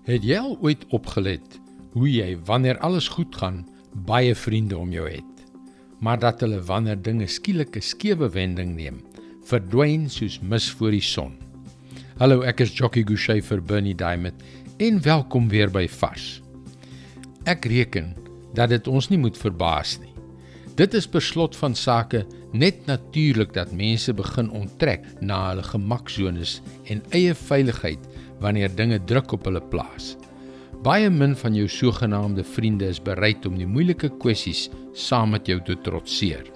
Het jy al ooit opgelet hoe jy, wanneer alles goed gaan, baie vriende om jou het, maar dat hulle wanneer dinge skielik 'n skewe wending neem, verdwyn soos mis voor die son? Hallo, ek is Jockey Gouchee vir Bernie Diamond en welkom weer by Vars. Ek reken dat dit ons nie moet verbaas nie. Dit is per slot van sake net natuurlik dat mense begin onttrek na hulle gemaksones en eie veiligheid wanneer dinge druk op hulle plaas. Baie min van jou sogenaamde vriende is bereid om die moeilike kwessies saam met jou te trotseer.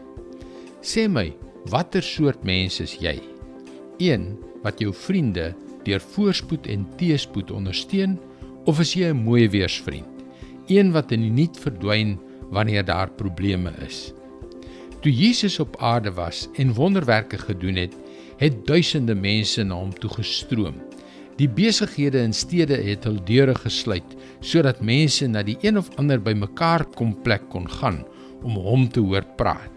Sê my, watter soort mens is jy? Een wat jou vriende deur voorspoed en teëspoed ondersteun, of is jy 'n mooi weersvriend? Een wat in die niet verdwyn wanneer daar probleme is. Toe Jesus op aarde was en wonderwerke gedoen het, het duisende mense na hom toe gestroom. Die besighede in stede het hul deure gesluit, sodat mense na die een of ander bymekaar kom plek kon gaan om hom te hoor praat.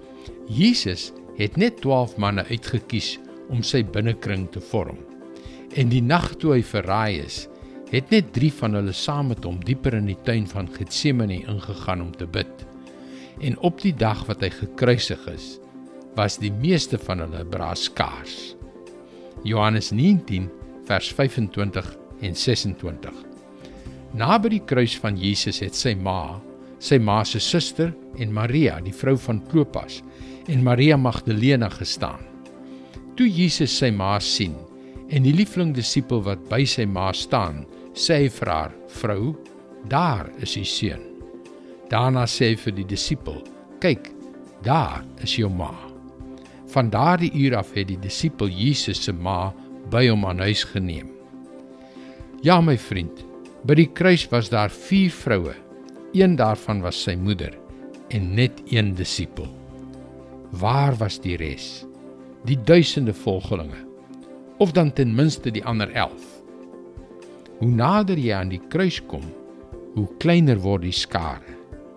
Jesus het net 12 manne uitgekies om sy binnekring te vorm. En die nag toe hy verraai is, het net 3 van hulle saam met hom dieper in die tuin van Getsemane ingegaan om te bid. En op die dag wat hy gekruisig is, was die meeste van hulle braaskaars. Johannes 19 vers 25 en 26. Na by die kruis van Jesus het sy ma se suster en Maria, die vrou van Klopas, en Maria Magdalena gestaan. Toe Jesus sy ma sien, en die liefling disipel wat by sy ma staan, sê hy vir haar, vrou, daar is die seun. Daarna sê hy vir die disipel, kyk, daar is jou ma. Van daardie uur af het die disipel Jesus se ma by hom aan huis geneem. Ja, my vriend, by die kruis was daar 4 vroue, een daarvan was sy moeder, en net 1 disipel. Waar was die res? Die duisende volgelinge, of dan ten minste die ander 11. Hoe nader jy aan die kruis kom, hoe kleiner word die skare.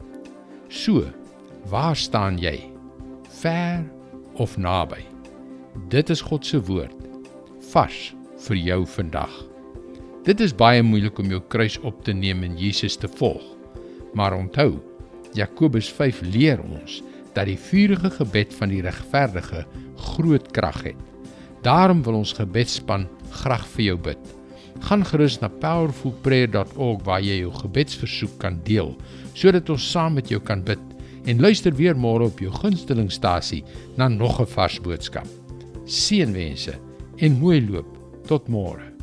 So, waar staan jy? Ver of naby? Dit is God se woord, vars vir jou vandag. Dit is baie moeilik om jou kruis op te neem en Jesus te volg, maar onthou, Jakobus 5 leer ons dat die vurige gebed van die regverdige groot krag het. Daarom wil ons gebedsspan graag vir jou bid. Gaan gerus na powerfulprayer.org waar jy jou gebedsversoek kan deel, sodat ons saam met jou kan bid, en luister weer môre op jou gunstelingstasie na nog 'n vars boodskap. Seënwense en mooi loop tot môre.